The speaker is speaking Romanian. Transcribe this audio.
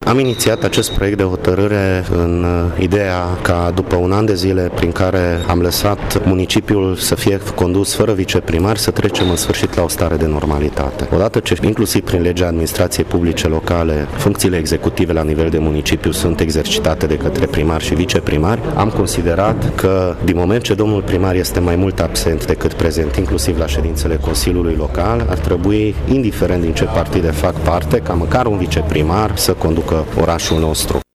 Am inițiat acest proiect de hotărâre în ideea ca după un an de zile prin care am lăsat municipiul să fie condus fără viceprimar, să trecem în sfârșit la o stare de normalitate. Odată ce, inclusiv prin legea administrației publice locale, funcțiile executive la nivel de municipiu sunt exercitate de către primar și viceprimari, am considerat că din moment ce domnul primar este mai mult absent decât prezent, inclusiv la ședințele Consiliului Local, ar trebui, indiferent din ce partide fac parte, ca măcar un viceprimar să conducă orașul nostru.